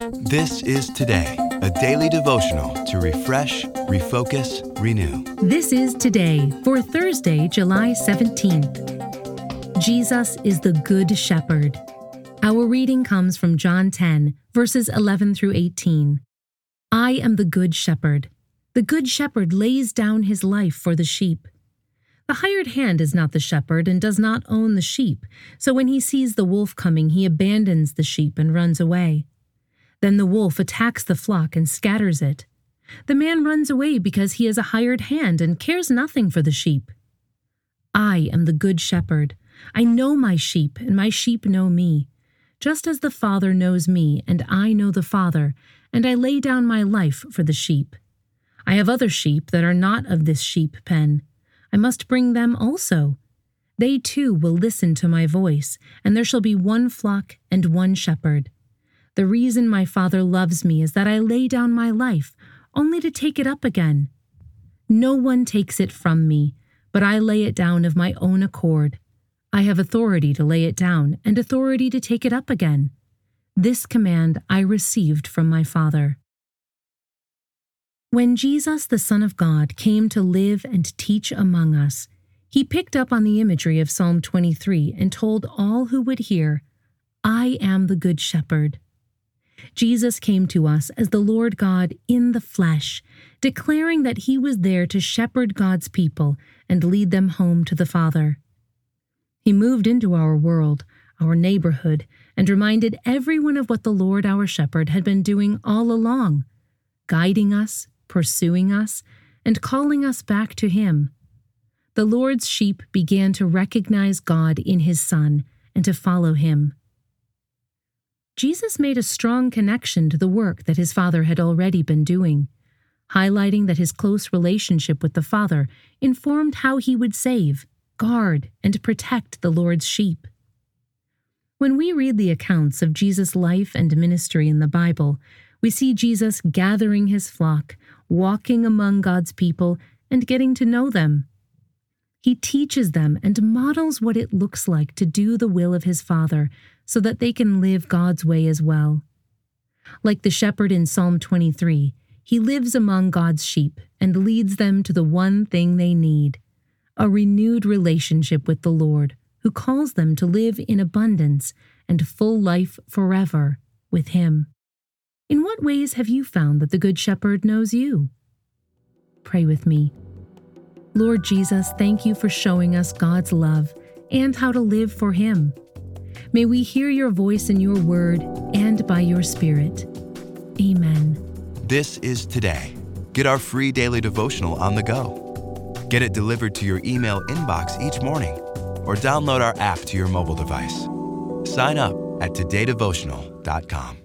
This is Today, a daily devotional to refresh, refocus, renew. This is Today for Thursday, July 17th. Jesus is the Good Shepherd. Our reading comes from John 10, verses 11 through 18. I am the Good Shepherd. The Good Shepherd lays down his life for the sheep. The hired hand is not the shepherd and does not own the sheep, so when he sees the wolf coming, he abandons the sheep and runs away. Then the wolf attacks the flock and scatters it. The man runs away because he is a hired hand and cares nothing for the sheep. I am the Good Shepherd. I know my sheep, and my sheep know me. Just as the Father knows me, and I know the Father, and I lay down my life for the sheep. I have other sheep that are not of this sheep pen. I must bring them also. They too will listen to my voice, and there shall be one flock and one shepherd. The reason my Father loves me is that I lay down my life, only to take it up again. No one takes it from me, but I lay it down of my own accord. I have authority to lay it down and authority to take it up again. This command I received from my Father. When Jesus, the Son of God, came to live and teach among us, he picked up on the imagery of Psalm 23 and told all who would hear, I am the Good Shepherd. Jesus came to us as the Lord God in the flesh, declaring that he was there to shepherd God's people and lead them home to the Father. He moved into our world, our neighborhood, and reminded everyone of what the Lord our shepherd had been doing all along, guiding us, pursuing us, and calling us back to him. The Lord's sheep began to recognize God in his Son and to follow him. Jesus made a strong connection to the work that his Father had already been doing, highlighting that his close relationship with the Father informed how he would save, guard, and protect the Lord's sheep. When we read the accounts of Jesus' life and ministry in the Bible, we see Jesus gathering his flock, walking among God's people, and getting to know them. He teaches them and models what it looks like to do the will of his Father so that they can live God's way as well. Like the shepherd in Psalm 23, he lives among God's sheep and leads them to the one thing they need, a renewed relationship with the Lord, who calls them to live in abundance and full life forever with him. In what ways have you found that the Good Shepherd knows you? Pray with me. Lord Jesus, thank you for showing us God's love and how to live for him. May we hear your voice in your word and by your Spirit. Amen. This is Today. Get our free daily devotional on the go. Get it delivered to your email inbox each morning or download our app to your mobile device. Sign up at todaydevotional.com.